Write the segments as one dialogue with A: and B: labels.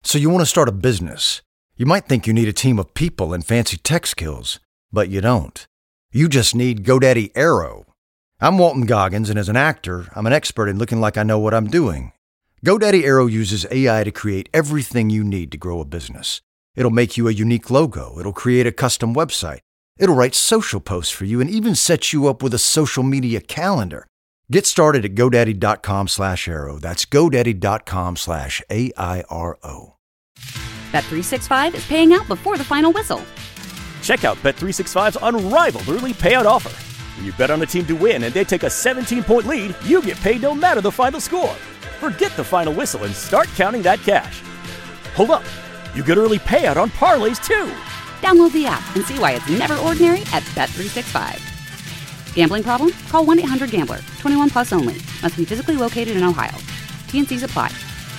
A: So you want to start a business. You might think you need a team of people and fancy tech skills, but you don't. You just need GoDaddy Aero. I'm Walton Goggins, and as an actor, I'm an expert in looking like I know what I'm doing. GoDaddy Aero uses AI to create everything you need to grow a business. It'll make you a unique logo. It'll create a custom website. It'll write social posts for you and even set you up with a social media calendar. Get started at GoDaddy.com/Aero. That's GoDaddy.com/AIRO.
B: Bet365 is paying out before the final whistle.
C: Check out Bet365's unrivaled early payout offer. When you bet on a team to win and they take a 17-point lead, you get paid no matter the final score. Forget the final whistle and start counting that cash. Hold up. You get early payout on parlays, too.
B: Download the app and see why it's never ordinary at Bet365. Gambling problem? Call 1-800-GAMBLER. 21 plus only. Must be physically located in Ohio. T&Cs apply.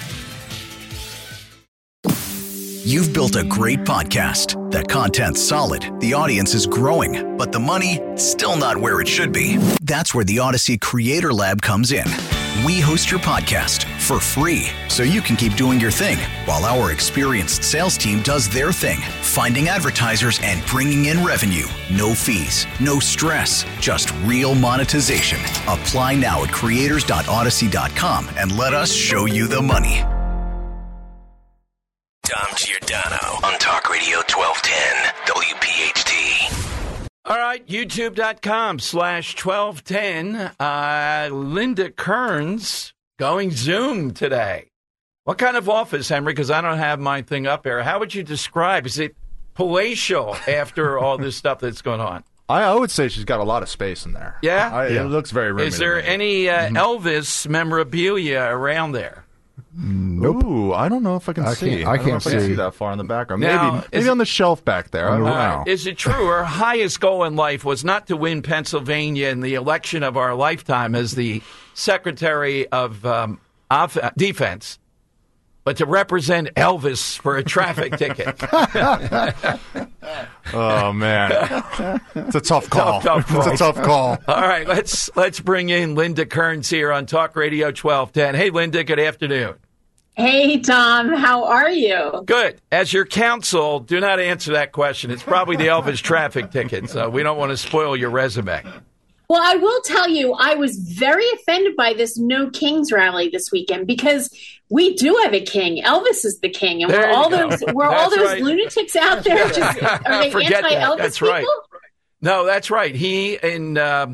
D: You've built a great podcast. That content's solid. The audience is growing. But the money, still not where it should be. That's where the Odyssey Creator Lab comes in. We host your podcast for free so you can keep doing your thing while our experienced sales team does their thing, finding advertisers and bringing in revenue. No fees, no stress, just real monetization. Apply now at creators.odyssey.com and let us show you the money.
E: Dom Giordano on Talk Radio 1210 WPHT.
F: All right, youtube.com/1210. Linda Kearns going Zoom today. What kind of office, Henry? Because I don't have my thing up there. How would you describe? Is it palatial after all this stuff that's going on?
G: I would say she's got a lot of space in there.
F: Yeah?
G: It looks very roomy.
F: Is there any Elvis memorabilia around there?
G: Nope. Ooh, I don't know if I can see.
H: I can't
G: see that far in the background.
F: Now,
G: maybe on the shelf back there. I don't know.
F: Is it true her highest goal in life was not to win Pennsylvania in the election of our lifetime as the Secretary of Defense, but to represent Elvis for a traffic ticket?
G: Oh, man. It's a tough call.
F: It's
G: a tough call.
F: All right, let's bring in Linda Kearns here on Talk Radio 1210. Hey, Linda, good afternoon.
I: Hey, Tom. How are you?
F: Good. As your counsel, do not answer that question. It's probably the Elvis traffic ticket, so we don't want to spoil your resume.
I: Well, I will tell you, I was very offended by this No Kings rally this weekend because we do have a king. Elvis is the king, and we're all those
F: right.
I: lunatics out there. Just are they anti-Elvis
F: That's
I: people?
F: Right. No, that's right. He in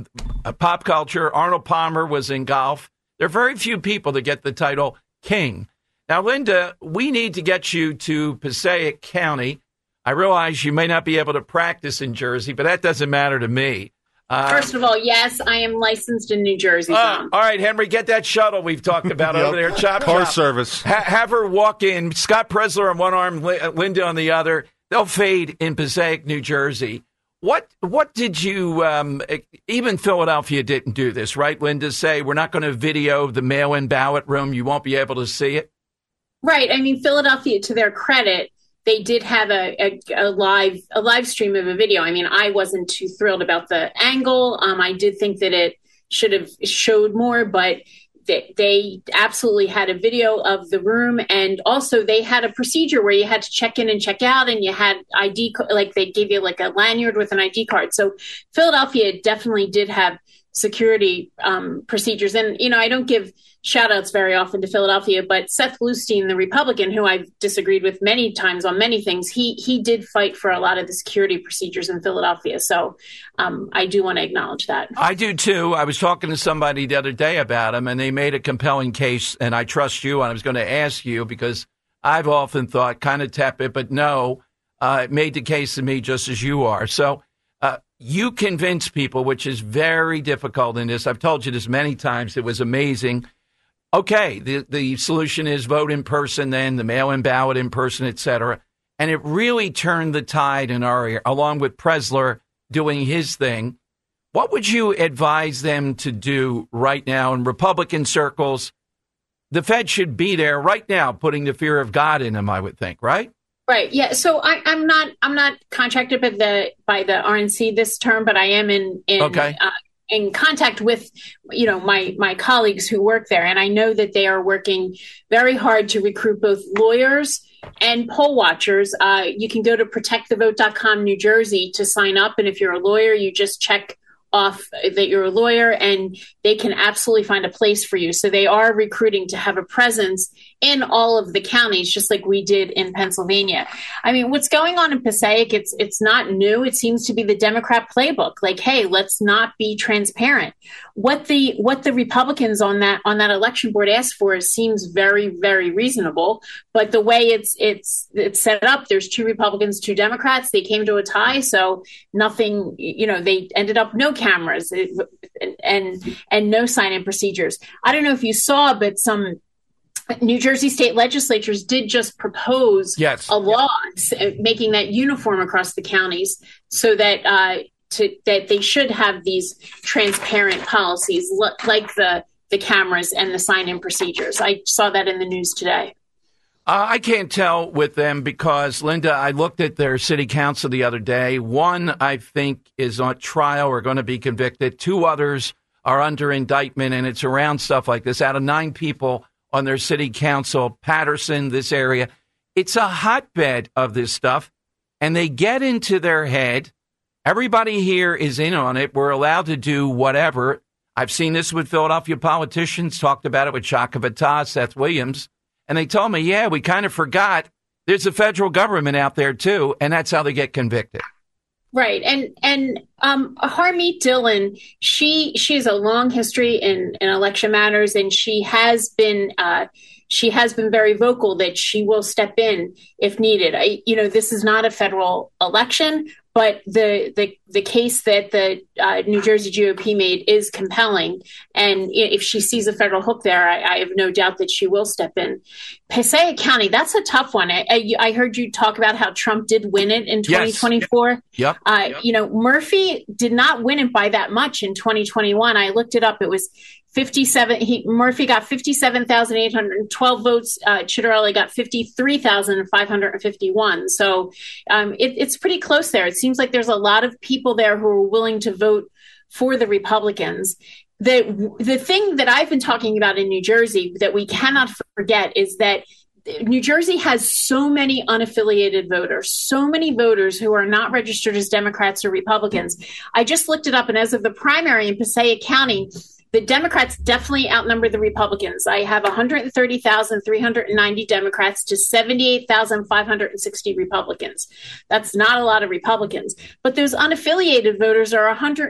F: pop culture. Arnold Palmer was in golf. There are very few people that get the title king. Now, Linda, we need to get you to Passaic County. I realize you may not be able to practice in Jersey, but that doesn't matter to me.
I: First of all, yes, I am licensed in New Jersey. Tom.
F: All right, Henry, get that shuttle we've talked about over there.
G: Car service.
F: Have her walk in. Scott Presler on one arm, Linda on the other. They'll fade in Passaic, New Jersey. What did you, even Philadelphia didn't do this, right, Linda? Say, we're not going to video the mail-in ballot room. You won't be able to see it.
I: Right. I mean, Philadelphia, to their credit, they did have a live stream of a video. I mean, I wasn't too thrilled about the angle. I did think that it should have showed more, but they absolutely had a video of the room. And also they had a procedure where you had to check in and check out, and you had ID, like they gave you like a lanyard with an ID card. So Philadelphia definitely did have security procedures. And, you know, I don't give shout outs very often to Philadelphia, but Seth Bluestein, the Republican, who I've disagreed with many times on many things, he did fight for a lot of the security procedures in Philadelphia. So I do want to acknowledge that.
F: I do, too. I was talking to somebody the other day about him, and they made a compelling case, and I trust you, and I was going to ask you because I've often thought kind of tepid, but no, it made the case to me just as you are. So you convince people, which is very difficult in this. I've told you this many times. It was amazing. Okay, the solution is vote in person, then the mail-in ballot in person, et cetera. And it really turned the tide in our area, along with Presler doing his thing. What would you advise them to do right now in Republican circles? The Fed should be there right now, putting the fear of God in them, I would think, right?
I: Right. Yeah. So I'm not contracted by the RNC this term, but I am in contact with, you know, my colleagues who work there. And I know that they are working very hard to recruit both lawyers and poll watchers. You can go to protectthevote.com, New Jersey, to sign up. And if you're a lawyer, you just check off that you're a lawyer, and they can absolutely find a place for you. So they are recruiting to have a presence in all of the counties, just like we did in Pennsylvania. I mean, what's going on in Passaic, it's not new. It seems to be the Democrat playbook. Like, hey, let's not be transparent. What the Republicans on that election board asked for seems very, very reasonable. But the way it's set up, there's 2 Republicans, 2 Democrats. They came to a tie, so nothing. They ended up no cameras and no sign-in procedures. I don't know if you saw, but some New Jersey state legislatures did just propose a law making that uniform across the counties, so that that they should have these transparent policies like the cameras and the sign-in procedures. I saw that in the news today.
F: I can't tell with them because, Linda, I looked at their city council the other day. One, I think, is on trial or going to be convicted. 2 others are under indictment, and it's around stuff like this. Out of 9 people on their city council, Patterson, this area, it's a hotbed of this stuff, and they get into their head. Everybody here is in on it. We're allowed to do whatever. I've seen this with Philadelphia politicians, talked about it with Chaka Fattah, Seth Williams. And they told me, yeah, we kind of forgot there's a federal government out there, too. And that's how they get convicted.
I: Right. And Harmeet Dillon, she has a long history in election matters, and she has been very vocal that she will step in if needed. This is not a federal election, but the case that the New Jersey GOP made is compelling. And if she sees a federal hook there, I have no doubt that she will step in. Passaic County, that's a tough one. I heard you talk about how Trump did win it in 2024.
F: Yep.
I: Murphy did not win it by that much in 2021. I looked it up. It was 57. Murphy got 57,812 votes. Chitterelli got 53,551. So it's pretty close there. It seems like there's a lot of people there who are willing to vote for the Republicans. The thing that I've been talking about in New Jersey that we cannot forget is that New Jersey has so many unaffiliated voters, so many voters who are not registered as Democrats or Republicans. I just looked it up, and as of the primary in Passaic County, the Democrats definitely outnumber the Republicans. I have 130,390 Democrats to 78,560 Republicans. That's not a lot of Republicans. But those unaffiliated voters are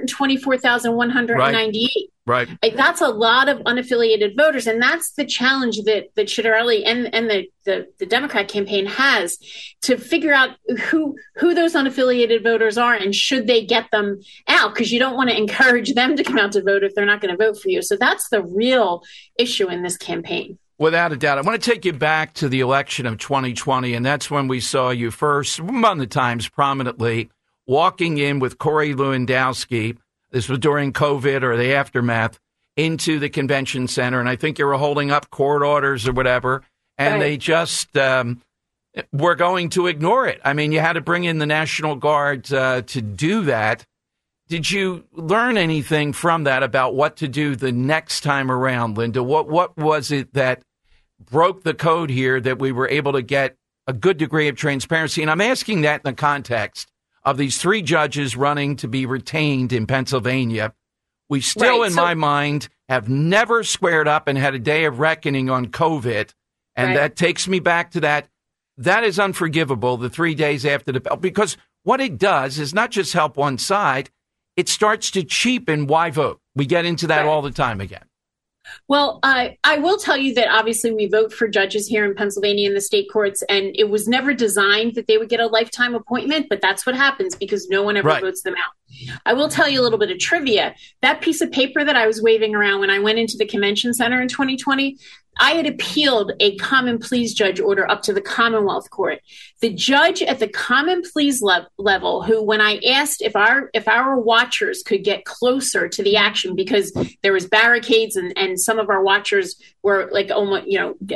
I: 124,198.
F: Right.
I: That's a lot of unaffiliated voters. And that's the challenge that Chitterelli and the Democrat campaign has, to figure out who those unaffiliated voters are and should they get them out, because you don't want to encourage them to come out to vote if they're not going to vote for you. So that's the real issue in this campaign.
F: Without a doubt. I want to take you back to the election of 2020, and that's when we saw you first, among the times prominently, walking in with Corey Lewandowski. This was during COVID or the aftermath, into the convention center. And I think you were holding up court orders or whatever. And They just were going to ignore it. I mean, you had to bring in the National Guard to do that. Did you learn anything from that about what to do the next time around, Linda? What was it that broke the code here that we were able to get a good degree of transparency? And I'm asking that in the context of these 3 judges running to be retained in Pennsylvania. We still, in my mind, have never squared up and had a day of reckoning on COVID. And that takes me back to that. That is unforgivable, the 3 days after the bell, because what it does is not just help one side, it starts to cheapen why vote. We get into that all the time again.
I: Well, I will tell you that obviously we vote for judges here in Pennsylvania in the state courts, and it was never designed that they would get a lifetime appointment, but that's what happens because no one ever votes them out. I will tell you a little bit of trivia. That piece of paper that I was waving around when I went into the convention center in 2020, I had appealed a common pleas judge order up to the Commonwealth Court. The judge at the common pleas level, who, when I asked if our watchers could get closer to the action, because there was barricades and some of our watchers were like, almost,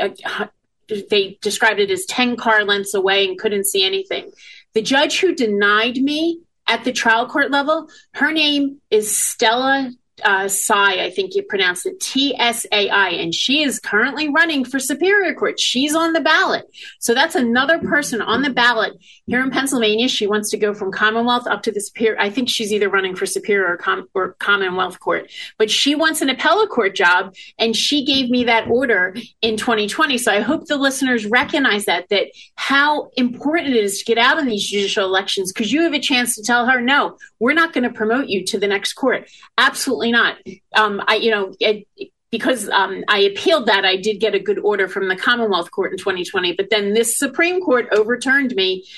I: they described it as 10 car lengths away and couldn't see anything. The judge who denied me at the trial court level, her name is Stella Tsai, I think you pronounce it, Tsai, and she is currently running for Superior Court. She's on the ballot. So that's another person on the ballot here in Pennsylvania. She wants to go from Commonwealth up to the Superior. I think she's either running for Superior or Commonwealth Court, but she wants an appellate court job, and she gave me that order in 2020. So I hope the listeners recognize that how important it is to get out in these judicial elections, because you have a chance to tell her, no, we're not going to promote you to the next court. Absolutely not. Because I appealed that, I did get a good order from the Commonwealth Court in 2020. But then this Supreme Court overturned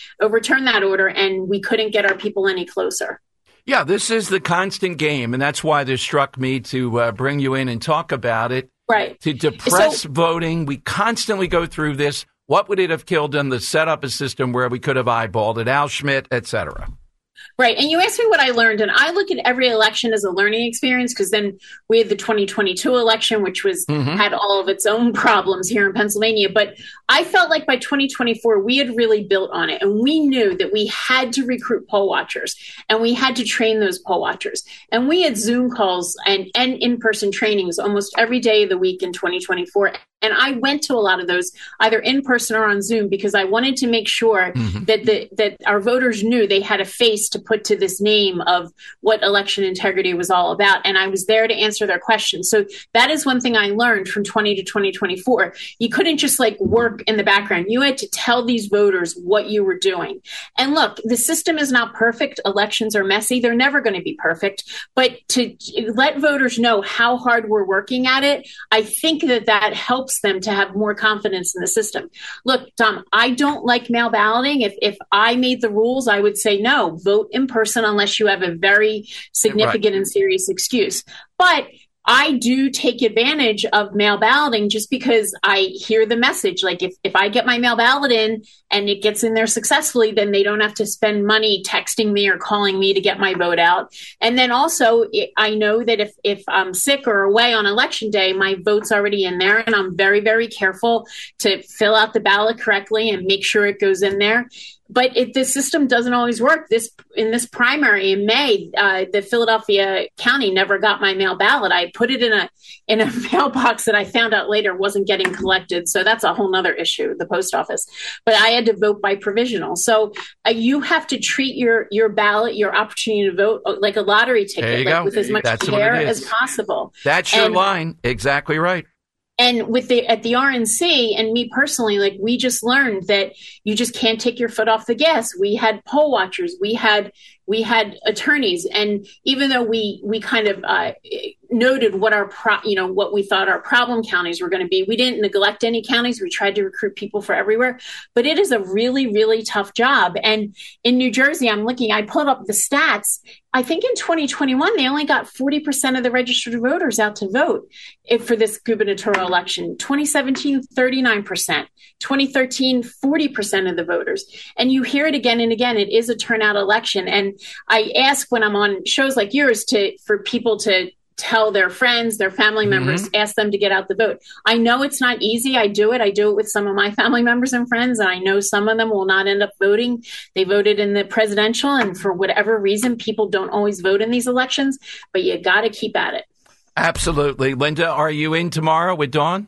I: that order, and we couldn't get our people any closer.
F: Yeah, this is the constant game, and that's why this struck me to bring you in and talk about it.
I: Right.
F: To depress voting, we constantly go through this. What would it have killed them to set up a system where we could have eyeballed it, Al Schmidt, et cetera?
I: Right. And you asked me what I learned, and I look at every election as a learning experience, because then we had the 2022 election, which had all of its own problems here in Pennsylvania. But I felt like by 2024, we had really built on it, and we knew that we had to recruit poll watchers, and we had to train those poll watchers. And we had Zoom calls and in-person trainings almost every day of the week in 2024. And I went to a lot of those either in person or on Zoom, because I wanted to make sure that our voters knew they had a face to put to this name of what election integrity was all about. And I was there to answer their questions. So that is one thing I learned from 20 to 2024. You couldn't just work in the background. You had to tell these voters what you were doing. And look, the system is not perfect. Elections are messy. They're never going to be perfect. But to let voters know how hard we're working at it, I think that helps them to have more confidence in the system. Look, Tom, I don't like mail balloting. If I made the rules, I would say no, vote in person unless you have a very significant and serious excuse. But I do take advantage of mail balloting just because I hear the message. Like if I get my mail ballot in and it gets in there successfully, then they don't have to spend money texting me or calling me to get my vote out. And then also I know that if I'm sick or away on election day, my vote's already in there, and I'm very, very careful to fill out the ballot correctly and make sure it goes in there. But the system doesn't always work. In this primary in May, the Philadelphia County never got my mail ballot. I put it in a mailbox that I found out later wasn't getting collected. So that's a whole nother issue, the post office. But I had to vote by provisional. So you have to treat your ballot, your opportunity to vote, like a lottery ticket, with as much care as possible.
F: That's your line. Exactly right.
I: And at the RNC, and me personally, we just learned that you just can't take your foot off the gas. We had poll watchers, we had attorneys, and even though we kind of noted what what we thought our problem counties were going to be, we didn't neglect any counties. We tried to recruit people for everywhere, but it is a really, really tough job. And in New Jersey, I pulled up the stats. I think in 2021, they only got 40% of the registered voters out to vote for this gubernatorial election. 2017, 39%. 2013, 40% of the voters. And you hear it again and again. It is a turnout election. And I ask when I'm on shows like yours for people to tell their friends, their family members, ask them to get out the vote. I know it's not easy. I do it with some of my family members and friends, and I know some of them will not end up voting. They voted in the presidential, and for whatever reason, people don't always vote in these elections, but you got to keep at it.
F: Absolutely. Linda, are you in tomorrow with Dawn?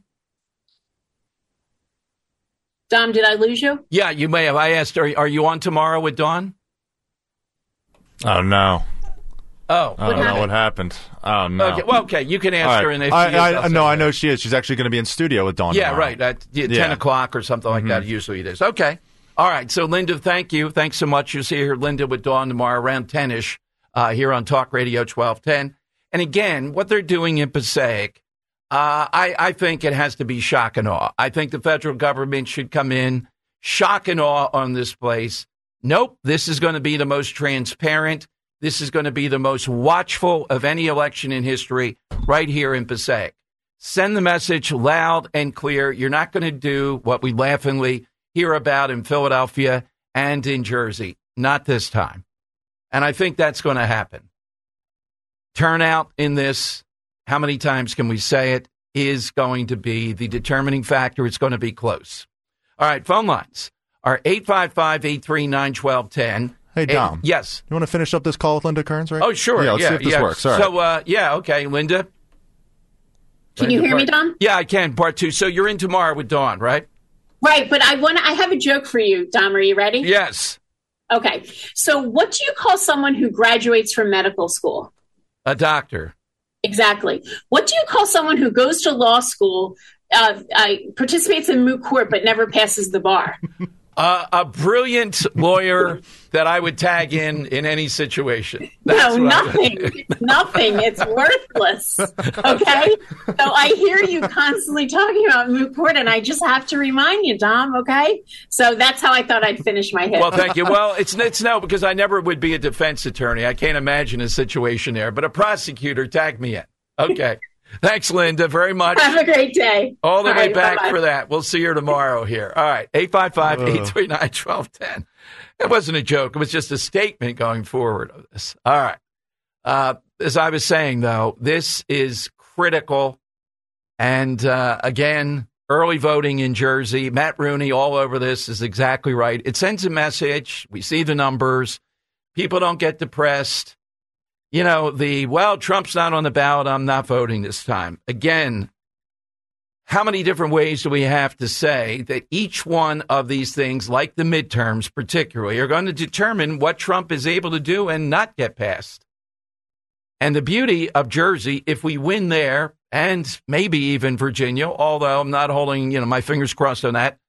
I: Dom, did I lose you?
F: Yeah, you may have. I asked, are you on tomorrow with Dawn?
G: Oh, no.
F: Oh,
G: I don't know what happened. Oh, no.
F: Okay, well, okay, you can answer.
G: Right.
F: And if
G: I know she is. She's actually going to be in studio with Dawn tomorrow.
F: Right, at 10 o'clock or something like that. Usually it is. Okay. All right, so Linda, thank you. Thanks so much. You'll see here Linda with Dawn tomorrow around 10-ish here on Talk Radio 1210. And again, what they're doing in Passaic, I think it has to be shock and awe. I think the federal government should come in, shock and awe on this place. Nope, this is going to be the most transparent. This is going to be the most watchful of any election in history right here in Passaic. Send the message loud and clear. You're not going to do what we laughingly hear about in Philadelphia and in Jersey. Not this time. And I think that's going to happen. Turnout in this, how many times can we say it, is going to be the determining factor. It's going to be close. All right, phone lines are 855-839-1210.
G: Hey, Dom.
F: Yes.
G: You want to finish up this call with Linda Kearns, right?
F: Oh, sure.
G: Yeah, let's see if this works. All right.
F: So, okay, Linda.
I: Can you hear me, Dom?
F: Yeah, I can. Part 2. So you're in tomorrow with Dawn, right?
I: Right, but I have a joke for you, Dom. Are you ready?
F: Yes.
I: Okay. So what do you call someone who graduates from medical school?
F: A doctor.
I: Exactly. What do you call someone who goes to law school, participates in moot court, but never passes the bar?
F: A brilliant lawyer that I would tag in any situation.
I: No, nothing. Nothing. It's worthless. Okay? So I hear you constantly talking about moot court, and I just have to remind you, Dom, okay? So that's how I thought I'd finish my hit.
F: Well, thank you. Well, it's no, because I never would be a defense attorney. I can't imagine a situation there. But a prosecutor, tag me in. Okay. Thanks, Linda, very much.
I: Have a great day.
F: All the way back bye-bye. For that. We'll see you tomorrow here. All right, 855-839-1210. It wasn't a joke. It was just a statement going forward of this. All right. As I was saying, though, this is critical. And, again, early voting in Jersey, Matt Rooney all over this is exactly right. It sends a message. We see the numbers. People don't get depressed. You know, Trump's not on the ballot, I'm not voting this time. Again, how many different ways do we have to say that each one of these things, like the midterms particularly, are going to determine what Trump is able to do and not get passed? And the beauty of Jersey, if we win there, and maybe even Virginia, although I'm not holding, my fingers crossed on that,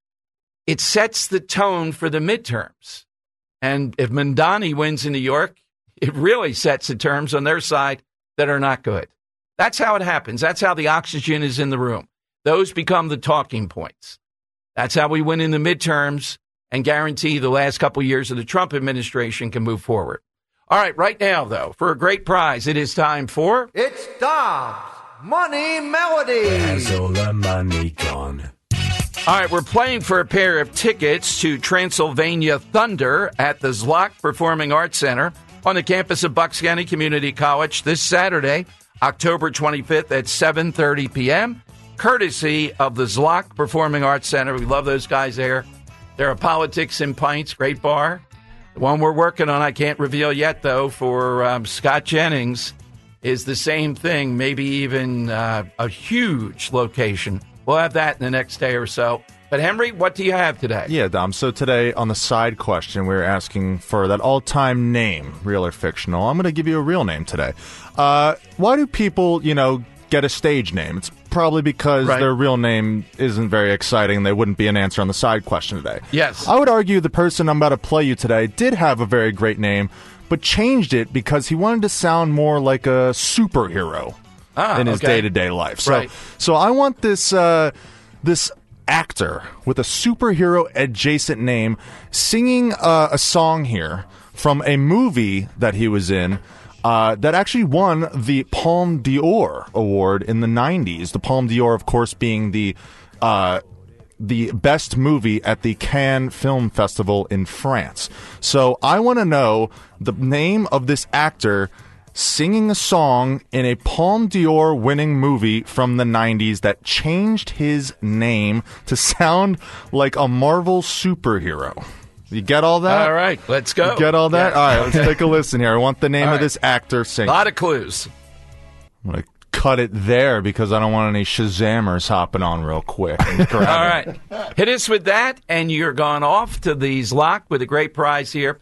F: it sets the tone for the midterms. And if Mamdani wins in New York, it really sets the terms on their side that are not good. That's how it happens. That's how the oxygen is in the room. Those become the talking points. That's how we win in the midterms and guarantee the last couple of years of the Trump administration can move forward. All right now, though, for a great prize, it is time for...
H: It's Dom's Money Melody.
J: Where's all the money gone?
F: All right, we're playing for a pair of tickets to Transylvania Thunder at the Zlock Performing Arts Center on the campus of Bucks County Community College this Saturday, October 25th at 7:30 p.m., courtesy of the Zlock Performing Arts Center. We love those guys there. They're a Politics and Pints, great bar. The one we're working on, I can't reveal yet, though, for Scott Jennings, is the same thing, maybe even a huge location. We'll have that in the next day or so. But, Henry, what do you have today?
G: Yeah, Dom. So today on the side question, we're asking for that all-time name, real or fictional. I'm going to give you a real name today. Why do people, get a stage name? It's probably because their real name isn't very exciting. They wouldn't be an answer on the side question today.
F: Yes.
G: I would argue the person I'm about to play you today did have a very great name, but changed it because he wanted to sound more like a superhero in his day-to-day life. So I want this actor with a superhero adjacent name singing a song here from a movie that he was in that actually won the Palme d'Or award in the 90s. The Palme d'Or, of course, being the best movie at the Cannes Film Festival in France. So I want to know the name of this actor singing a song in a Palme d'Or winning movie from the 90s that changed his name to sound like a Marvel superhero. You get all that?
F: All right, let's go.
G: You get all that? Yeah. All right, let's take a listen here. I want the name of this actor singing.
F: A lot of clues.
G: I'm going to cut it there because I don't want any Shazammers hopping on real quick.
F: All right. Hit us with that, and you're gone off to the Zlock with a great prize here.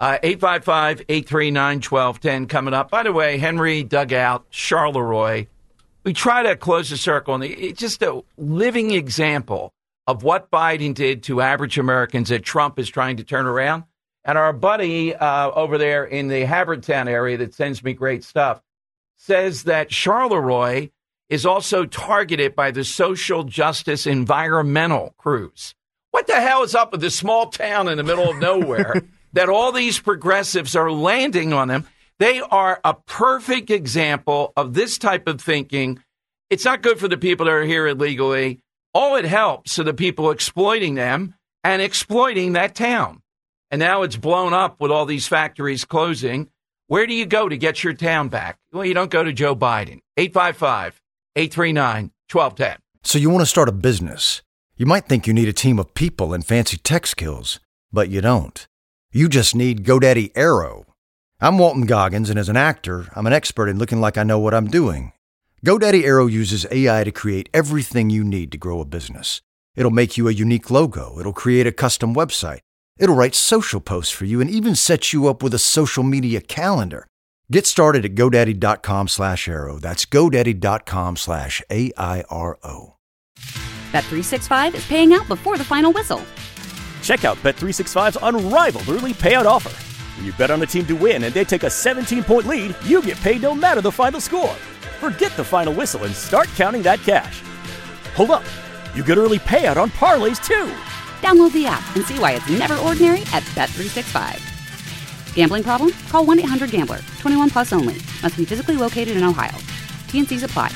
F: 855-839-1210 coming up. By the way, Henry dug out Charleroi. We try to close the circle. And it's just a living example of what Biden did to average Americans that Trump is trying to turn around. And our buddy over there in the Havertown area that sends me great stuff says that Charleroi is also targeted by the social justice environmental crews. What the hell is up with this small town in the middle of nowhere that all these progressives are landing on them? They are a perfect example of this type of thinking. It's not good for the people that are here illegally. All it helps are the people exploiting them and exploiting that town. And now it's blown up with all these factories closing. Where do you go to get your town back? Well, you don't go to Joe Biden. 855-839-1210.
A: So you want to start a business. You might think you need a team of people and fancy tech skills, but you don't. You just need GoDaddy Aero. I'm Walton Goggins, and as an actor, I'm an expert in looking like I know what I'm doing. GoDaddy Aero uses AI to create everything you need to grow a business. It'll make you a unique logo. It'll create a custom website. It'll write social posts for you and even set you up with a social media calendar. Get started at GoDaddy.com/Aero. That's GoDaddy.com/AIRO.
B: Bet365 is paying out before the final whistle.
C: Check out Bet365's unrivaled early payout offer. When you bet on a team to win and they take a 17-point lead, you get paid no matter the final score. Forget the final whistle and start counting that cash. Hold up. You get early payout on parlays, too.
B: Download the app and see why it's never ordinary at Bet365. Gambling problem? Call 1-800-GAMBLER. 21 plus only. Must be physically located in Ohio. T&Cs apply.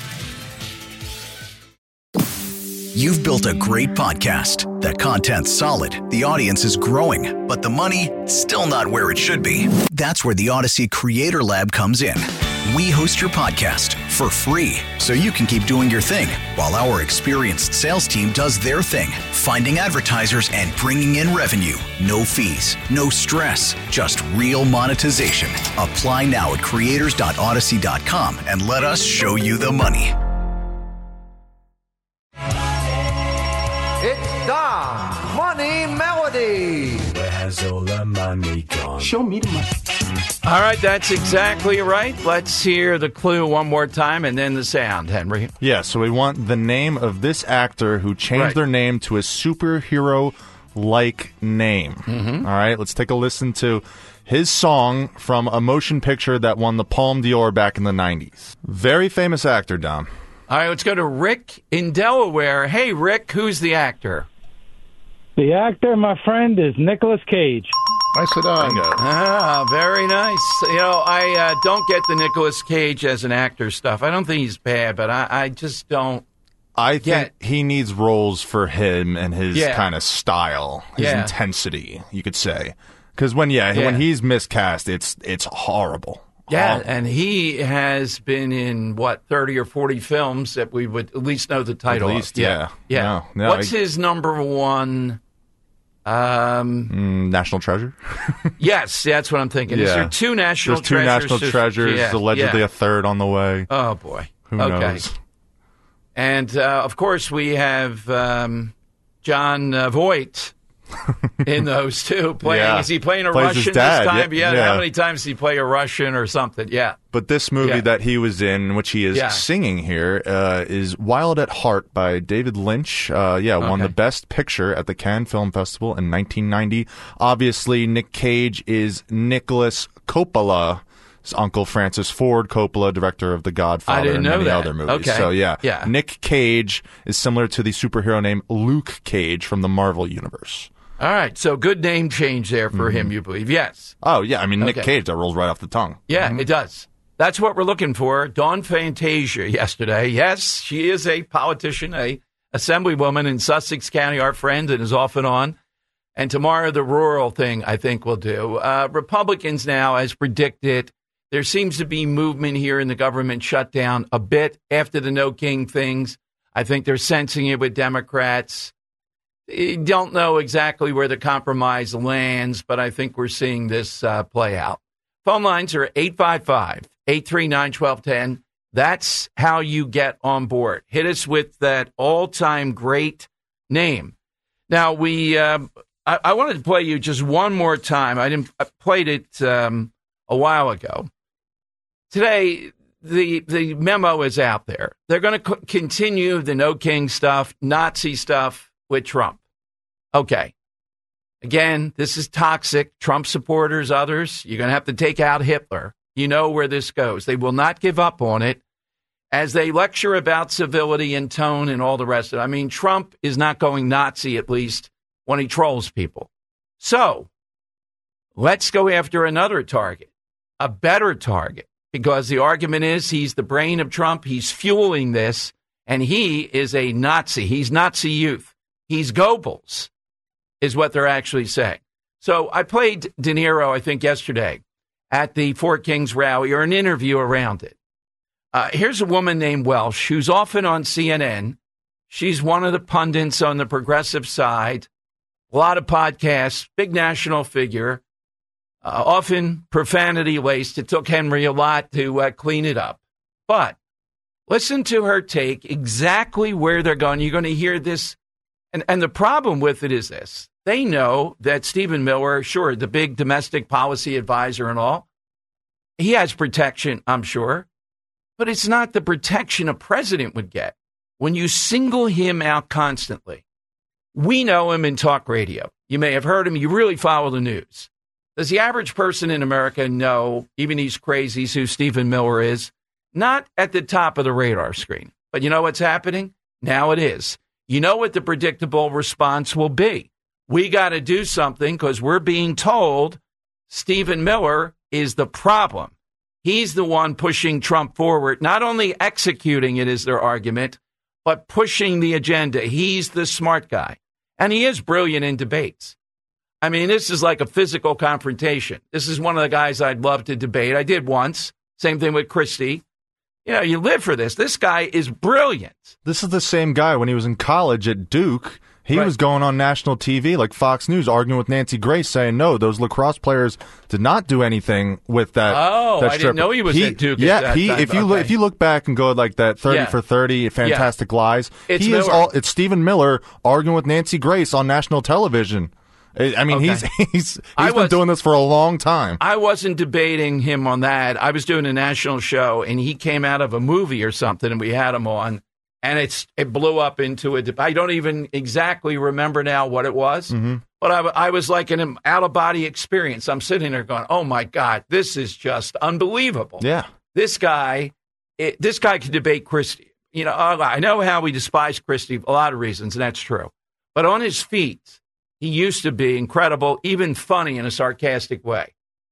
D: You've built a great podcast. That content's solid. The audience is growing. But the money, still not where it should be. That's where the Odyssey Creator Lab comes in. We host your podcast for free so you can keep doing your thing while our experienced sales team does their thing, finding advertisers and bringing in revenue. No fees, no stress, just real monetization. Apply now at creators.odyssey.com and let us show you the money.
H: It's Don Money Melody.
J: Where has all the money gone?
K: Show me the money.
F: All right, that's exactly right. Let's hear the clue one more time and then the sound, Henry.
G: Yeah, so we want the name of this actor who changed their name to a superhero-like name.
F: Mm-hmm.
G: All right, let's take a listen to his song from a motion picture that won the Palme d'Or back in the 90s. Very famous actor, Dom.
F: All right, let's go to Rick in Delaware. Hey, Rick, who's the actor?
K: The actor, my friend, is Nicolas Cage.
G: Nicely done.
F: Ah, very nice. You know, I don't get the Nicolas Cage as an actor stuff. I don't think he's bad, but I just don't.
G: I think he needs roles for him and his kind of style, his intensity, you could say. Because when he's miscast, it's horrible.
F: Yeah, and he has been in, 30 or 40 films that we would at least know the title
G: at least,
F: of.
G: Yeah. No,
F: What's his number one?
G: National Treasure?
F: Yes, that's what I'm thinking. Is there two National Treasures?
G: There's two National Treasures, allegedly a third on the way.
F: Oh, boy.
G: Who knows?
F: And, of course, we have John Voight in those two. Playing. Is he playing a Russian this time? Yeah. How many times did he play a Russian or something? Yeah.
G: But this movie that he was in, which he is singing here, is Wild at Heart by David Lynch. Won the Best Picture at the Cannes Film Festival in 1990. Obviously, Nick Cage is Nicholas Coppola's uncle, Francis Ford Coppola, director of The Godfather and many other movies. So, Nick Cage is similar to the superhero name Luke Cage from the Marvel Universe.
F: All right, so good name change there for him, you believe? Yes.
G: Oh, yeah, I mean, Nick Cage, that rolls right off the tongue.
F: Yeah, it does. That's what we're looking for. Dawn Fantasia yesterday. Yes, she is a politician, a assemblywoman in Sussex County, our friend, and is off and on. And tomorrow, the rural thing, I think, will do. Republicans now, as predicted, there seems to be movement here in the government shutdown a bit after the No King things. I think they're sensing it with Democrats. Don't know exactly where the compromise lands, but I think we're seeing this play out. Phone lines are 855-839-1210. That's how you get on board. Hit us with that all-time great name. Now, I wanted to play you just one more time. I played it a while ago. Today, the memo is out there. They're going to continue the No King stuff, Nazi stuff, with Trump. Okay. Again, this is toxic. Trump supporters, others, you're going to have to take out Hitler. You know where this goes. They will not give up on it as they lecture about civility and tone and all the rest of it. I mean, Trump is not going Nazi, at least when he trolls people. So let's go after another target, a better target, because the argument is he's the brain of Trump. He's fueling this, and he is a Nazi. He's Nazi youth. He's Goebbels, is what they're actually saying. So I played De Niro, I think, yesterday at the Fort Kings rally, or an interview around it. Here's a woman named Welsh who's often on CNN. She's one of the pundits on the progressive side. a lot of podcasts, big national figure, often profanity-laced. It took Henry a lot to clean it up. But listen to her take exactly where they're going. You're going to hear this. And the problem with it is this. They know that Stephen Miller, sure, the big domestic policy advisor and all, he has protection, I'm sure. But it's not the protection a president would get when you single him out constantly. We know him in talk radio. You may have heard him. You really follow the news. Does the average person in America know, even these crazies, who Stephen Miller is? Not at the top of the radar screen. But you know what's happening? Now it is. You know what the predictable response will be. We got to do something because we're being told Stephen Miller is the problem. He's the one pushing Trump forward, not only executing it is their argument, but pushing the agenda. He's the smart guy. And he is brilliant in debates. I mean, this is like a physical confrontation. This is one of the guys I'd love to debate. I did once. Same thing with Christie. You know, you live for this. This guy is brilliant.
G: This is the same guy when he was in college at Duke. He was going on national TV like Fox News arguing with Nancy Grace saying, no, those lacrosse players did not do anything with that.
F: Oh,
G: that
F: I didn't know he was at Duke.
G: Yeah, if you look back and go like that 30 for 30, Fantastic Lies, it's Stephen Miller arguing with Nancy Grace on national television. I mean, he's been doing this for a long time.
F: I wasn't debating him on that. I was doing a national show, and he came out of a movie or something, and we had him on. And it blew up into a debate. I don't even exactly remember now what it was, but I was like an out-of-body experience. I'm sitting there going, oh, my God, this is just unbelievable.
G: Yeah.
F: This guy could debate Christie. You know, I know how we despise Christie, a lot of reasons, and that's true. But on his feet, he used to be incredible, even funny in a sarcastic way.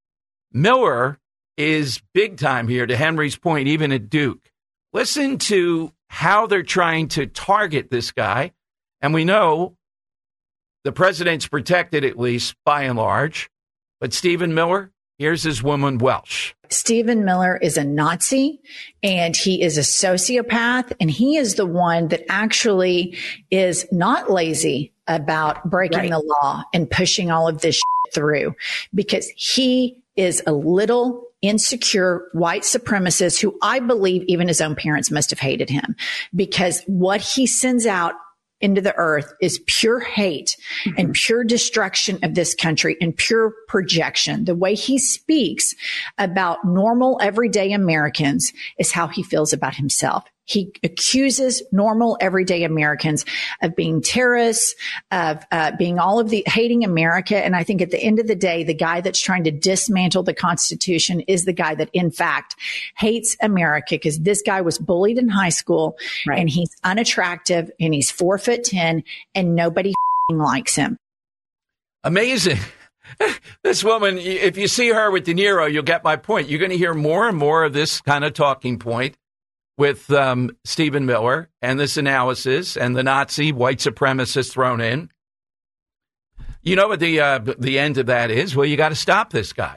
F: Miller is big time here, to Henry's point, even at Duke. Listen to how they're trying to target this guy. And we know the president's protected, at least by and large. But Stephen Miller, here's his woman Welsh.
L: Stephen Miller is a Nazi and he is a sociopath. And he is the one that actually is not lazy about breaking the law and pushing all of this through, because he is a little insecure white supremacist who I believe even his own parents must have hated him, because what he sends out into the earth is pure hate and pure destruction of this country and pure projection. The way he speaks about normal, everyday Americans is how he feels about himself. He accuses normal, everyday Americans of being terrorists, of being all of the hating America. And I think at the end of the day, the guy that's trying to dismantle the Constitution is the guy that, in fact, hates America, because this guy was bullied in high school and he's unattractive and he's 4'10" and nobody likes him.
F: Amazing. This woman, if you see her with De Niro, you'll get my point. You're going to hear more and more of this kind of talking point with Stephen Miller and this analysis and the Nazi white supremacist thrown in. You know what the end of that is? Well, you got to stop this guy.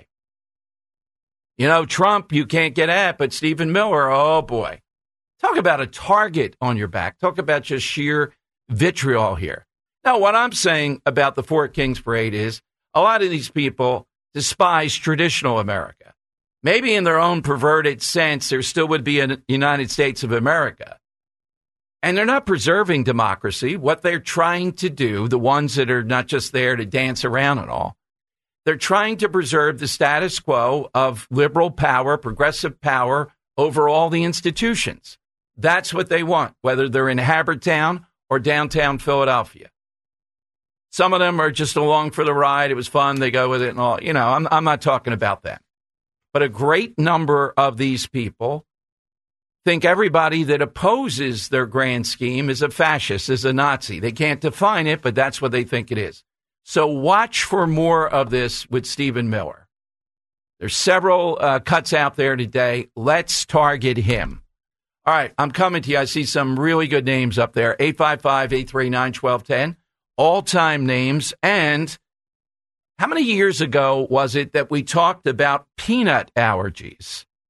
F: You know, Trump, you can't get at, but Stephen Miller, oh boy. Talk about a target on your back. Talk about just sheer vitriol here. Now, what I'm saying about the Four Kings Parade is a lot of these people despise traditional America. Maybe in their own perverted sense, there still would be a United States of America. And they're not preserving democracy. What they're trying to do, the ones that are not just there to dance around and all, they're trying to preserve the status quo of liberal power, progressive power over all the institutions. That's what they want, whether they're in Habertown or downtown Philadelphia. Some of them are just along for the ride. It was fun. They go with it and all. You know, I'm not talking about that. But a great number of these people think everybody that opposes their grand scheme is a fascist, is a Nazi. They can't define it, but that's what they think it is. So watch for more of this with Stephen Miller. There's several cuts out there today. Let's target him. All right, I'm coming to you. I see some really good names up there. 855-839-1210. All-time names. And how many years ago was it that we talked about peanut allergies?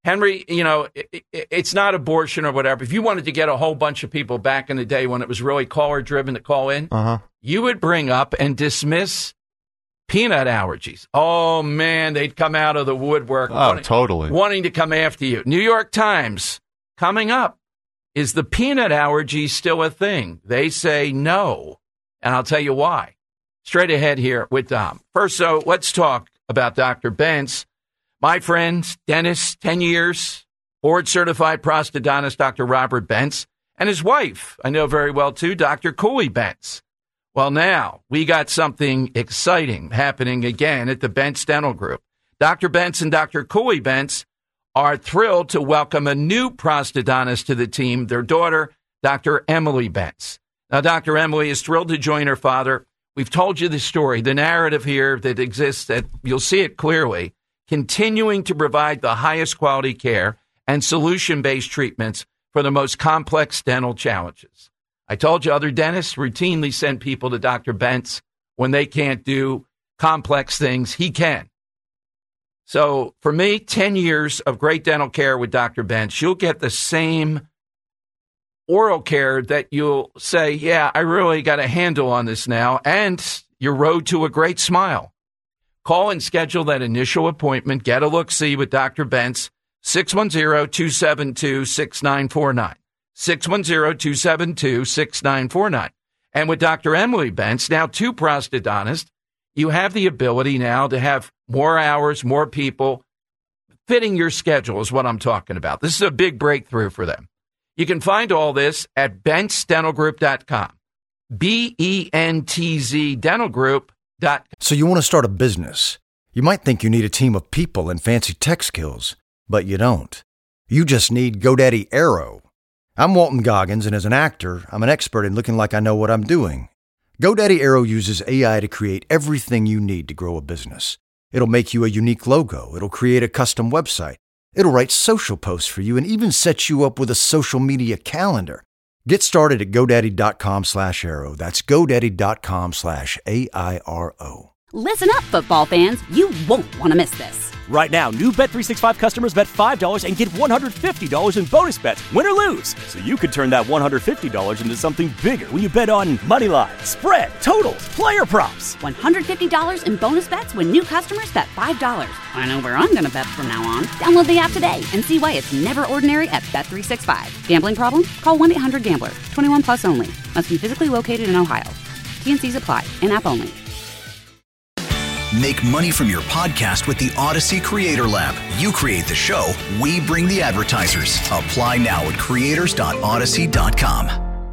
F: Henry, it's not abortion or whatever. If you wanted to get a whole bunch of people back in the day when it was really caller driven to call in, you would bring up and dismiss peanut allergies. Oh, man, they'd come out of the woodwork.
G: Totally.
F: Wanting to come after you. New York Times, coming up, is the peanut allergy still a thing? They say no, and I'll tell you why. Straight ahead here with Dom. First, so let's talk about Dr. Bentz. My friend, dentist, 10 years, board-certified prosthodontist Dr. Robert Bentz, and his wife, I know very well too, Dr. Cooley Bentz. Well, now we got something exciting happening again at the Bentz Dental Group. Dr. Bentz and Dr. Cooley Bentz are thrilled to welcome a new prosthodontist to the team, their daughter, Dr. Emily Bentz. Now, Dr. Emily is thrilled to join her father. We've told you the story, the narrative here that exists, that you'll see it clearly, continuing to provide the highest quality care and solution-based treatments for the most complex dental challenges. I told you other dentists routinely send people to Dr. Bentz when they can't do complex things. He can. So for me, 10 years of great dental care with Dr. Bentz, you'll get the same oral care that you'll say, yeah, I really got a handle on this now, and your road to a great smile. Call and schedule that initial appointment. Get a look-see with Dr. Bentz, 610-272-6949. 610-272-6949. And with Dr. Emily Bentz, now 2 prosthodontists, you have the ability now to have more hours, more people. Fitting your schedule is what I'm talking about. This is a big breakthrough for them. You can find all this at BentzDentalGroup.com. BENTZ dentalgroup.com.
A: So you want to start a business. You might think you need a team of people and fancy tech skills, but you don't. You just need GoDaddy Aero. I'm Walton Goggins, and as an actor, I'm an expert in looking like I know what I'm doing. GoDaddy Aero uses AI to create everything you need to grow a business. It'll make you a unique logo. It'll create a custom website. It'll write social posts for you and even set you up with a social media calendar. Get started at GoDaddy.com/Aero. That's GoDaddy.com/AIRO.
B: Listen up, football fans. You won't want to miss this.
C: Right now, new Bet365 customers bet $5 and get $150 in bonus bets, win or lose. So you could turn that $150 into something bigger when you bet on money line, spread, totals, player props.
B: $150 in bonus bets when new customers bet $5. I know where I'm going to bet from now on. Download the app today and see why it's never ordinary at Bet365. Gambling problem? Call 1-800-GAMBLER. 21 plus only. Must be physically located in Ohio. T&Cs apply. In-app only.
D: Make money from your podcast with the Odyssey Creator Lab. You create the show, we bring the advertisers. Apply now at creators.odyssey.com.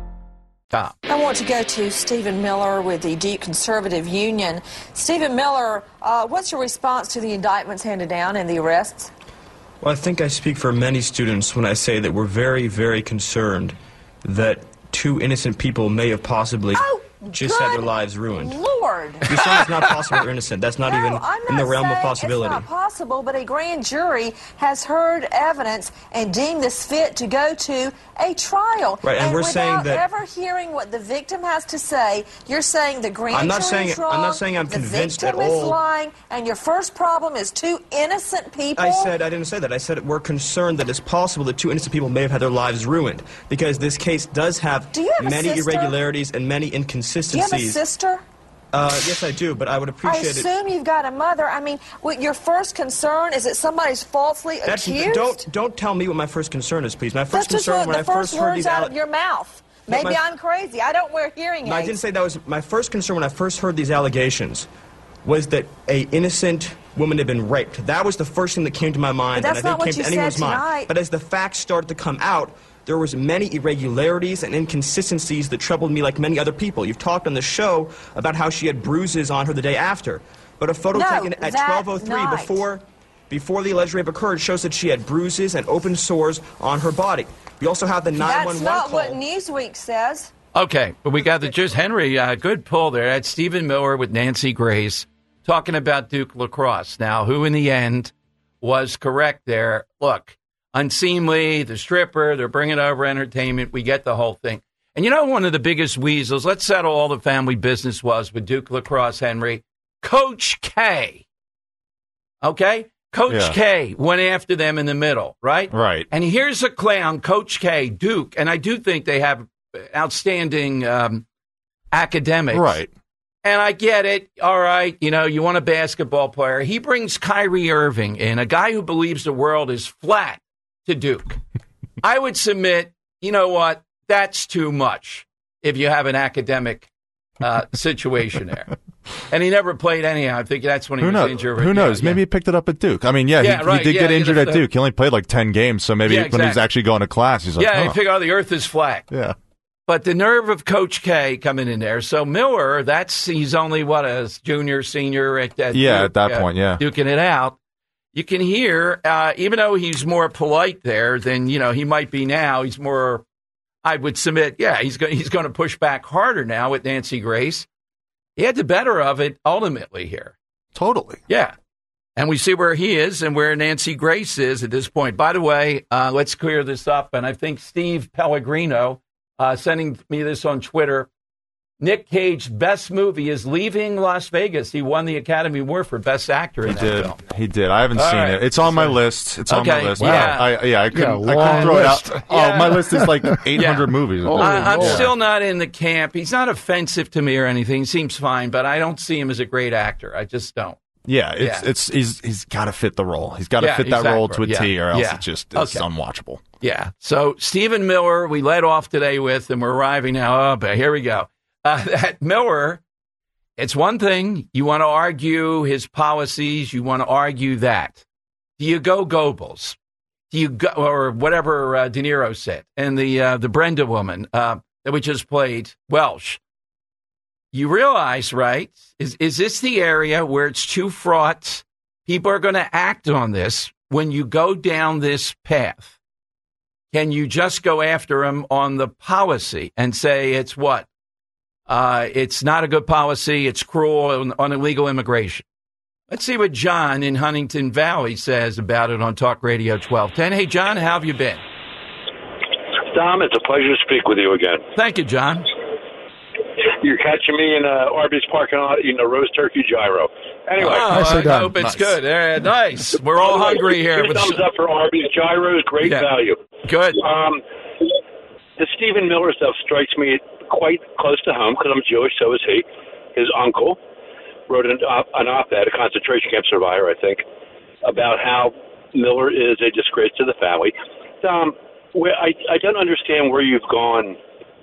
M: I want to go to Stephen Miller with the Deep Conservative Union. Stephen Miller, what's your response to the indictments handed down and the arrests?
N: Well, I think I speak for many students when I say that we're very, very concerned that 2 innocent people may have possibly just had their lives ruined.
M: Lord!
N: You're saying it's not possible or innocent. That's not even in the realm of possibility.
M: It's not possible, but a grand jury has heard evidence and deemed this fit to go to a trial.
N: Right, and we're saying that
M: ever hearing what the victim has to say, you're saying the grand jury is wrong.
N: I'm not saying I'm convinced at all.
M: The victim is lying, and your first problem is 2 innocent people.
N: I didn't say that. I said we're concerned that it's possible that 2 innocent people may have had their lives ruined because this case does have many irregularities and many inconsistencies.
M: Do you have a sister?
N: Yes, I do, but I would appreciate it.
M: I assume you've got a mother. I mean, your first concern is that somebody's falsely accused?
N: Don't tell me what my first concern is, please. My first
M: That's
N: concern
M: just
N: when I first heard these
M: out of your mouth. Maybe I'm crazy. I don't wear hearing aids.
N: No, I didn't say that was my first concern when I first heard these allegations. Was that a innocent woman had been raped? That was the first thing that came to my mind, and I think came to anyone's mind. But as the facts started to come out, there was many irregularities and inconsistencies that troubled me like many other people. You've talked on the show about how she had bruises on her the day after. But a photo taken at 12:03 before the alleged rape occurred shows that she had bruises and open sores on her body. We also have the 911 call.
M: That's not what Newsweek says.
F: Okay, but we got just Henry, good pull there. That's Stephen Miller with Nancy Grace talking about Duke Lacrosse. Now, who in the end was correct there? Look. Unseemly, the stripper, they're bringing over entertainment. We get the whole thing. And you know, one of the biggest weasels, let's settle all the family business was with Duke Lacrosse, Henry, Coach K. Okay? Coach K went after them in the middle, right?
G: Right.
F: And here's a clown, Coach K, Duke, and I do think they have outstanding academics.
G: Right.
F: And I get it. All right, you want a basketball player. He brings Kyrie Irving in, a guy who believes the world is flat, to Duke. I would submit, you know what? That's too much if you have an academic situation there. And he never played anyhow. I think that's when he was injured.
G: Who knows? Maybe he picked it up at Duke. I mean, he did get injured at Duke. He only played like 10 games, so maybe when he was actually going to class, he's like,
F: he figured out the earth is flat.
G: Yeah.
F: But the nerve of Coach K coming in there. So Miller, he's only, a junior, senior at Duke.
G: At that point,
F: duking it out. You can hear, even though he's more polite there than, he might be now, he's more, I would submit, he's going to push back harder now with Nancy Grace. He had the better of it ultimately here.
G: Totally.
F: Yeah. And we see where he is and where Nancy Grace is at this point. By the way, let's clear this up. And I think Steve Pellegrino sending me this on Twitter. Nick Cage's best movie is Leaving Las Vegas. He won the Academy Award for Best Actor in that film.
G: He did. I haven't seen it. It's on my list. It's on my list.
F: Wow.
G: I couldn't throw it out. Oh, my list is like 800 movies.
F: I'm still not in the camp. He's not offensive to me or anything. He seems fine, but I don't see him as a great actor. I just don't.
G: He's got to fit the role. He's got to fit that role to a T, or else it's unwatchable.
F: Yeah. So Stephen Miller, we led off today with, and we're arriving now. Oh, but here we go. That Miller, it's one thing. You want to argue his policies. You want to argue that. Do you go Goebbels? Do you go, or whatever De Niro said, and the Brenda woman that we just played, Welsh? You realize, right? Is this the area where it's too fraught? People are going to act on this when you go down this path. Can you just go after him on the policy and say it's what? It's not a good policy. It's cruel on illegal immigration. Let's see what John in Huntington Valley says about it on Talk Radio 1210. Hey, John, how have you been?
O: Tom, it's a pleasure to speak with you again.
F: Thank you, John.
O: You're catching me in Arby's parking lot eating a roast turkey gyro. Anyway.
F: I hope it's good. Nice. We're all hungry here.
O: Thumbs up for Arby's gyros. Great value.
F: Good.
O: The Stephen Miller stuff strikes me quite close to home because I'm Jewish, so is he. His uncle wrote an op-ed, a concentration camp survivor, I think, about how Miller is a disgrace to the family. I don't understand where you've gone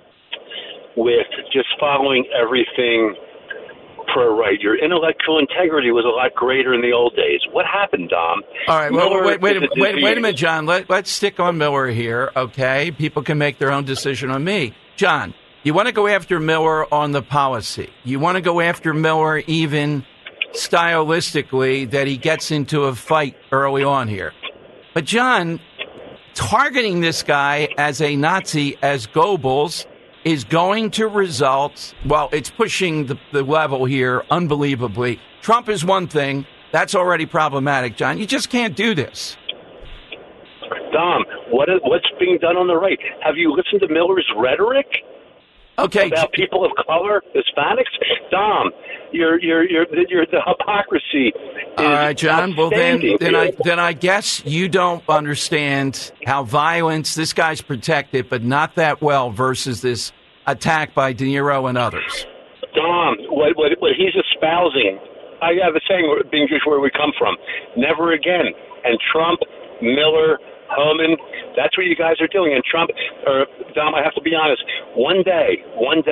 O: with just following everything pro right. Your intellectual integrity was a lot greater in the old days. What happened, Dom?
F: All right, well, wait a minute, John. Let's stick on Miller here, okay? People can make their own decision on me. John, you want to go after Miller on the policy. You want to go after Miller even stylistically that he gets into a fight early on here. But, John, targeting this guy as a Nazi, as Goebbels, is going to result, well, it's pushing the level here unbelievably. Trump is one thing. That's already problematic, John. You just can't do this.
O: Dom, what's being done on the right? Have you listened to Miller's rhetoric?
F: Okay.
O: About people of color, Hispanics? Dom, the hypocrisy.
F: All right, John. Well, then I guess you don't understand how violence, this guy's protected, but not that well versus this attack by De Niro and others.
O: Dom, what he's espousing, I have a saying, being Jewish, where we come from, never again. And Trump, Miller, Homan, that's what you guys are doing. And Trump, or Dom, I have to be honest, one day,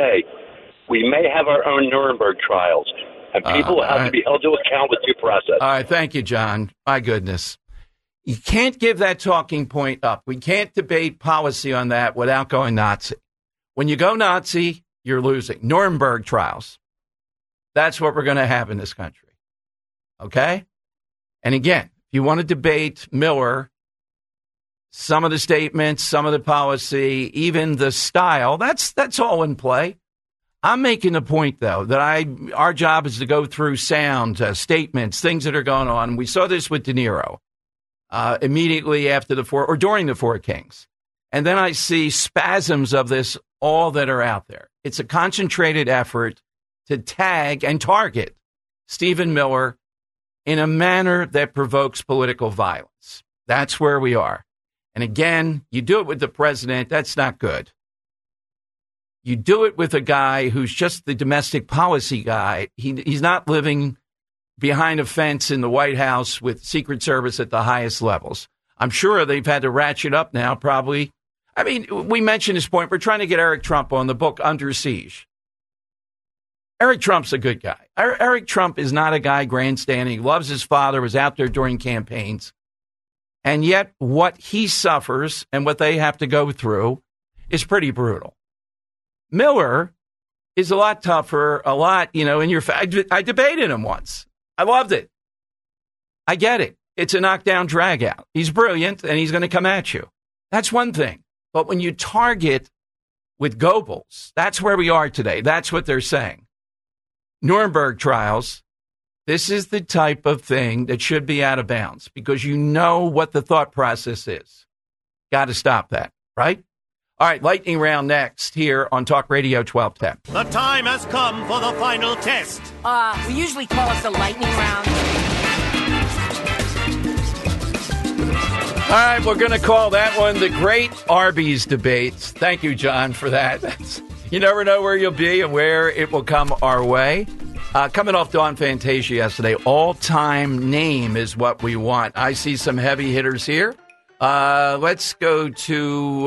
O: we may have our own Nuremberg trials, and people will have to be held to account with due process.
F: All right, thank you, John. My goodness. You can't give that talking point up. We can't debate policy on that without going Nazi. When you go Nazi, you're losing. Nuremberg trials. That's what we're going to have in this country. Okay? And again, if you want to debate Miller, some of the statements, some of the policy, even the style, that's all in play. I'm making the point, though, that our job is to go through sound statements, things that are going on. We saw this with De Niro immediately after during the Four Kings. And then I see spasms of this, all that are out there. It's a concentrated effort to tag and target Stephen Miller in a manner that provokes political violence. That's where we are. And again, you do it with the president. That's not good. You do it with a guy who's just the domestic policy guy. He's not living behind a fence in the White House with Secret Service at the highest levels. I'm sure they've had to ratchet up now, probably. I mean, we mentioned this point. We're trying to get Eric Trump on the book Under Siege. Eric Trump's a good guy. Eric Trump is not a guy grandstanding. He loves his father, was out there during campaigns. And yet what he suffers and what they have to go through is pretty brutal. Miller is a lot tougher, a lot, in your I debated him once. I loved it. I get it. It's a knockdown drag out. He's brilliant and he's going to come at you. That's one thing. But when you target with Goebbels, that's where we are today. That's what they're saying. Nuremberg trials, this is the type of thing that should be out of bounds because you know what the thought process is. Got to stop that, right? All right, lightning round next here on Talk Radio 1210.
P: The time has come for the final test.
Q: We usually call it the lightning round.
F: All right, we're going to call that one the Great Arby's Debates. Thank you, John, for that. You never know where you'll be and where it will come our way. Coming off Dawn Fantasia yesterday, all-time name is what we want. I see some heavy hitters here. Let's go to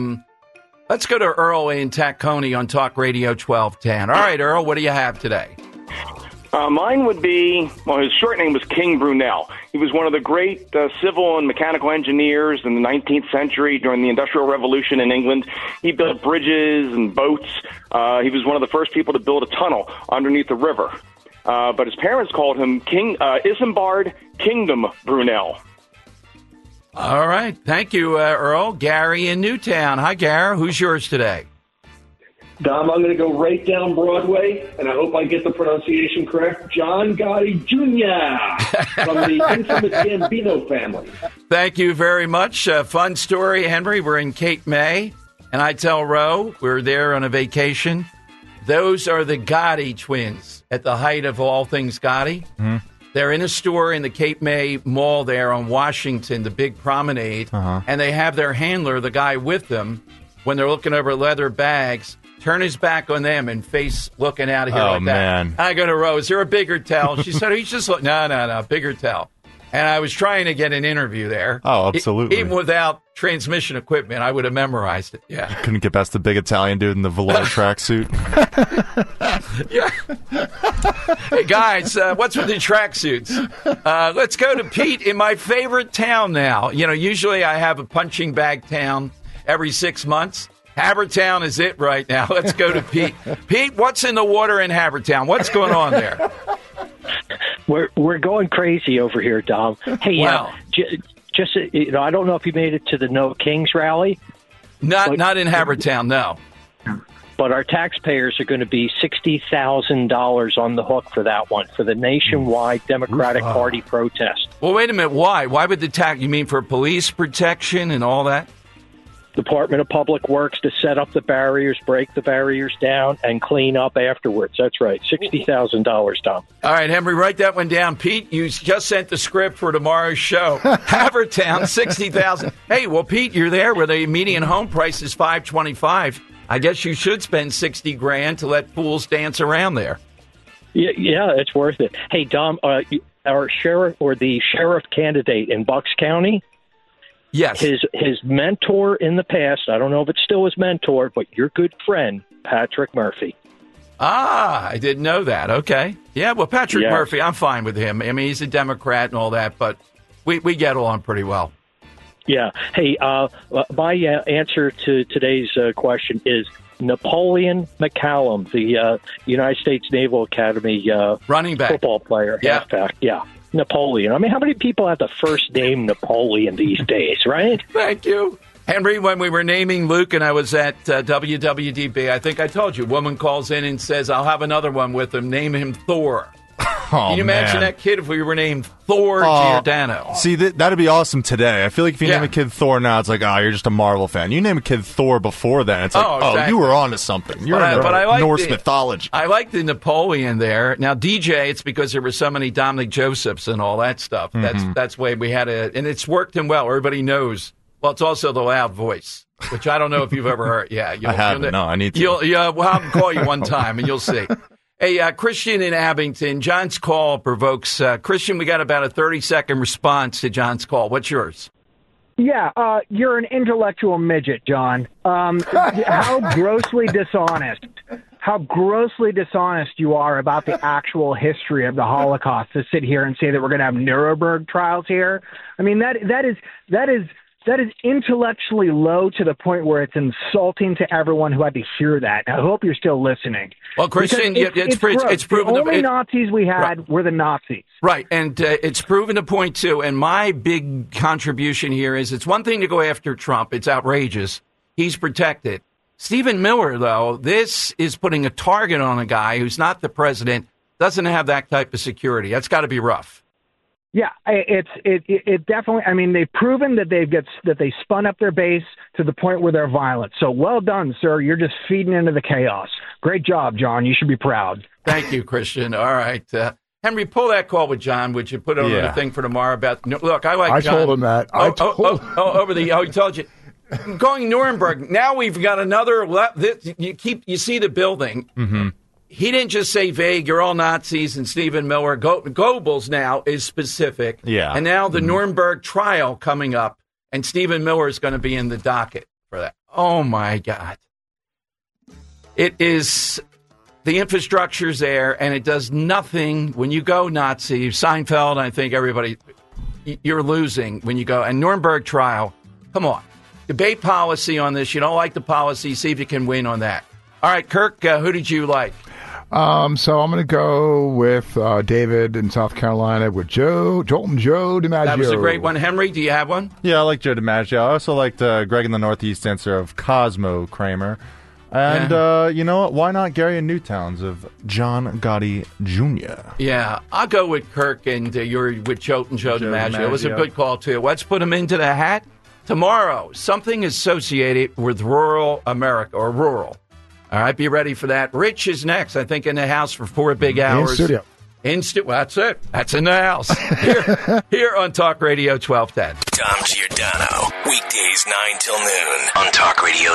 F: Earl in Tacony on Talk Radio 1210. All right, Earl, what do you have today?
R: Mine would be, his short name was King Brunel. He was one of the great civil and mechanical engineers in the 19th century during the Industrial Revolution in England. He built bridges and boats. He was one of the first people to build a tunnel underneath the river. But his parents called him King Isambard Kingdom Brunel.
F: All right. Thank you, Earl. Gary in Newtown. Hi, Gary. Who's yours today?
S: Dom, I'm going to go right down Broadway, and I hope I get the pronunciation correct. John Gotti Jr. from the infamous Gambino family.
F: Thank you very much. Fun story, Henry. We're in Cape May, and I tell Roe we're there on a vacation. Those are the Gotti twins at the height of all things Gotti. Mm-hmm. They're in a store in the Cape May Mall there on Washington, the big promenade, and they have their handler, the guy with them, when they're looking over leather bags, turn his back on them and face looking out of here like that. Man. I go to Rose, is there a bigger tell? She said, he's just no, bigger tell. And I was trying to get an interview there. Oh, absolutely. Even without transmission equipment, I would have memorized it. Yeah.
G: Couldn't get past the big Italian dude in the velour tracksuit.
F: Yeah. Hey, guys, what's with the tracksuits? Let's go to Pete in my favorite town now. Usually I have a punching bag town every 6 months. Havertown is it right now. Let's go to Pete. Pete, what's in the water in Havertown? What's going on there?
T: We're going crazy over here, Dom. Hey, wow. Just I don't know if you made it to the No Kings rally.
F: Not in Havertown, no.
T: But our taxpayers are going to be $60,000 on the hook for that one, for the nationwide Democratic Party protest.
F: Well, wait a minute. Why? Why would the tax? You mean for police protection and all that?
T: Department of Public Works to set up the barriers, break the barriers down, and clean up afterwards. That's right. $60,000, Tom.
F: All right, Henry, write that one down. Pete, you just sent the script for tomorrow's show. Havertown, $60,000. Hey, well, Pete, you're there where the median home price is $525,000. I guess you should spend $60,000 to let fools dance around there.
T: Yeah, it's worth it. Hey, Dom, our sheriff or the sheriff candidate in Bucks County.
F: Yes.
T: His mentor in the past, I don't know if it's still his mentor, but your good friend, Patrick Murphy.
F: Ah, I didn't know that. Okay. Yeah, well, Patrick Murphy, I'm fine with him. I mean, he's a Democrat and all that, but we get along pretty well.
T: Yeah. Hey, my answer to today's question is Napoleon McCallum, the United States Naval Academy
F: running back,
T: football player, halfback. Yeah. Napoleon. I mean, how many people have the first name Napoleon these days, right?
F: Thank you. Henry, when we were naming Luke and I was at WWDB, I think I told you, a woman calls in and says, I'll have another one with him. Name him Thor. Can you imagine that kid if we were named Thor Giordano?
G: See, that'd be awesome today. I feel like if you name a kid Thor now, it's like, you're just a Marvel fan. You name a kid Thor before that, it's like,
F: exactly.
G: You were onto something. You're into Norse mythology.
F: I like the Napoleon there. Now, DJ, it's because there were so many Dominic Josephs and all that stuff.
G: Mm-hmm.
F: That's why we had it, and it's worked him well. Everybody knows. Well, it's also the loud voice, which I don't know if you've ever heard. Yeah,
G: I haven't. No, I need to.
F: We'll have him call you one time, and you'll see. Hey, Christian in Abington, John's call provokes. Christian, we got about a 30-second response to John's call. What's yours?
U: Yeah, you're an intellectual midget, John. How grossly dishonest you are about the actual history of the Holocaust to sit here and say that we're going to have Nuremberg trials here. I mean, that is intellectually low to the point where it's insulting to everyone who had to hear that. I hope you're still listening.
F: Well, Christian, it's proven.
U: The only Nazis we had were the Nazis.
F: Right, and it's proven to point to, and my big contribution here is it's one thing to go after Trump. It's outrageous. He's protected. Stephen Miller, though, this is putting a target on a guy who's not the president, doesn't have that type of security. That's got to be rough.
U: Yeah, it definitely. I mean, they've proven that they spun up their base to the point where they're violent. So well done, sir. You're just feeding into the chaos. Great job, John. You should be proud.
F: Thank you, Christian. All right, Henry, pull that call with John. Would you put it on the thing for tomorrow? Look, I like. John.
V: I told him that.
F: He told you. Going Nuremberg. Now we've got another. You see the building.
G: Mm-hmm.
F: He didn't just say vague, you're all Nazis, and Stephen Miller. Goebbels now is specific.
G: Yeah.
F: And now the Nuremberg trial coming up, and Stephen Miller is going to be in the docket for that. Oh, my God. It is, the infrastructure's there, and it does nothing when you go Nazi. Seinfeld, I think everybody, you're losing when you go. And Nuremberg trial, come on. Debate policy on this. You don't like the policy, see if you can win on that. All right, Kirk, who did you like?
V: So I'm going to go with David in South Carolina with Jolton Joe DiMaggio.
F: That was a great one. Henry, do you have one?
G: Yeah, I like Joe DiMaggio. I also liked Greg in the Northeast answer of Cosmo Kramer. And you know what? Why not Gary in Newtowns of John Gotti Jr.?
F: Yeah, I'll go with Kirk, and you're with Jolton Joe DiMaggio. It was a good call, too. Let's put him into the hat. Tomorrow, something associated with rural America, or rural. All right, be ready for that. Rich is next, I think, in the house for 4 big hours.
V: In studio.
F: Well, that's it. That's in the house. Here on Talk Radio 1210.
E: Dom Giordano, weekdays 9 till noon on Talk Radio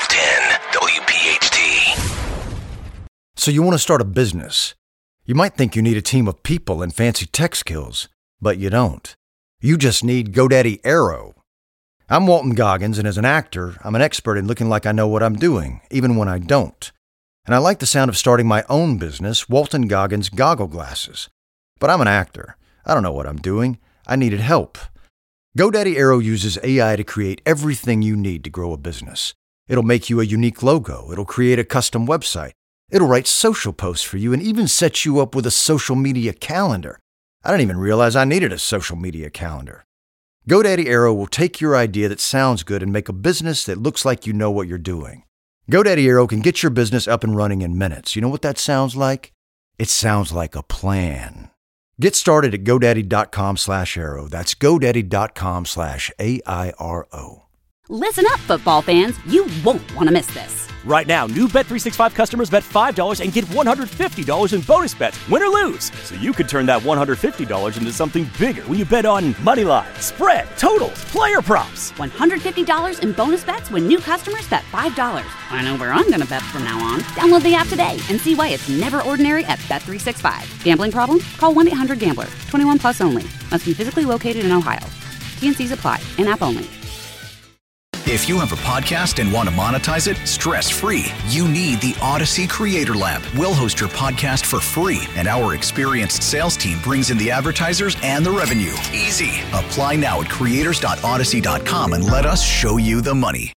E: 1210, WPHT.
A: So you want to start a business. You might think you need a team of people and fancy tech skills, but you don't. You just need GoDaddy Aero. I'm Walton Goggins, and as an actor, I'm an expert in looking like I know what I'm doing, even when I don't. And I like the sound of starting my own business, Walton Goggins Goggle Glasses. But I'm an actor. I don't know what I'm doing. I needed help. GoDaddy Aero uses AI to create everything you need to grow a business. It'll make you a unique logo. It'll create a custom website. It'll write social posts for you and even set you up with a social media calendar. I didn't even realize I needed a social media calendar. GoDaddy Aero will take your idea that sounds good and make a business that looks like you know what you're doing. GoDaddy Aero can get your business up and running in minutes. You know what that sounds like? It sounds like a plan. Get started at GoDaddy.com/Aero. That's GoDaddy.com/AIRO.
B: Listen up, football fans. You won't want to miss this.
C: Right now, new Bet365 customers bet $5 and get $150 in bonus bets, win or lose. So you could turn that $150 into something bigger when you bet on money line, spread, totals, player props.
B: $150 in bonus bets when new customers bet $5. I know where I'm going to bet from now on. Download the app today and see why it's never ordinary at Bet365. Gambling problem? Call 1-800-GAMBLER. 21 plus only. Must be physically located in Ohio. T&Cs apply. In-app only.
D: If you have a podcast and want to monetize it stress-free, you need the Odyssey Creator Lab. We'll host your podcast for free, and our experienced sales team brings in the advertisers and the revenue. Easy. Apply now at creators.odyssey.com and let us show you the money.